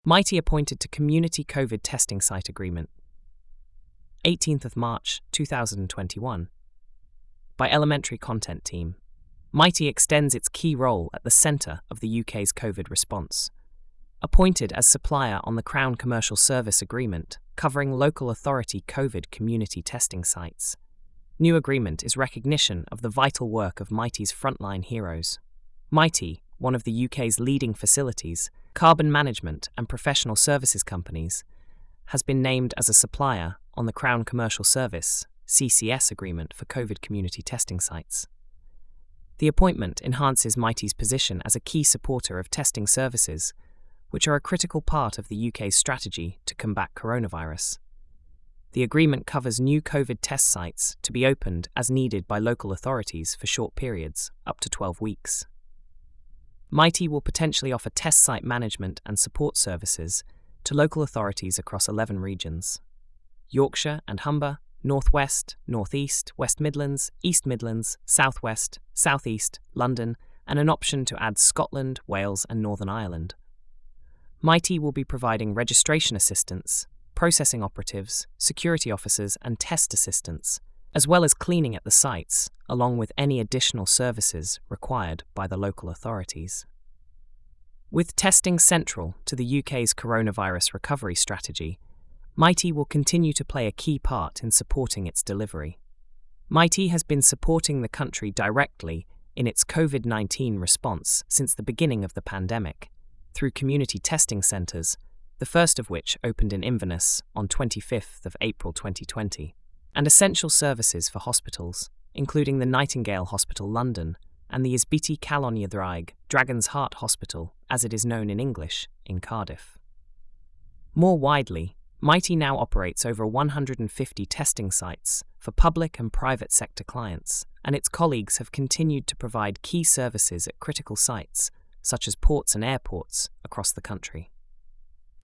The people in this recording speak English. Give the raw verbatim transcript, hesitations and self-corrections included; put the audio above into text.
Mighty appointed to Community COVID Testing Site Agreement, eighteenth of March two thousand twenty-one. By Elementary Content Team. Mighty extends its key role at the centre of the U K's COVID response. Appointed as supplier on the Crown Commercial Service Agreement, covering local authority COVID community testing sites. New agreement is recognition of the vital work of Mighty's frontline heroes. Mighty, one of the U K's leading facilities, carbon management and professional services companies, has been named as a supplier on the Crown Commercial Service C C S agreement for COVID community testing sites. The appointment enhances Mighty's position as a key supporter of testing services, which are a critical part of the U K's strategy to combat coronavirus. The agreement covers new COVID test sites to be opened as needed by local authorities for short periods, up to twelve weeks. Mighty will potentially offer test site management and support services to local authorities across eleven regions: Yorkshire and Humber, North West, North East, West Midlands, East Midlands, South West, South East, London, and an option to add Scotland, Wales, and Northern Ireland. Mighty will be providing registration assistance, processing operatives, security officers, and test assistants, as well as cleaning at the sites, along with any additional services required by the local authorities. With testing central to the U K's coronavirus recovery strategy, Mighty will continue to play a key part in supporting its delivery. Mighty has been supporting the country directly in its COVID nineteen response since the beginning of the pandemic, through community testing centres, the first of which opened in Inverness on twenty-fifth of April twenty twenty, and essential services for hospitals, including the Nightingale Hospital London and the Ysbyty Calon Ydraig Dragon's Heart Hospital, as it is known in English, in Cardiff. More widely, Mighty now operates over one hundred fifty testing sites for public and private sector clients, and its colleagues have continued to provide key services at critical sites, such as ports and airports, across the country.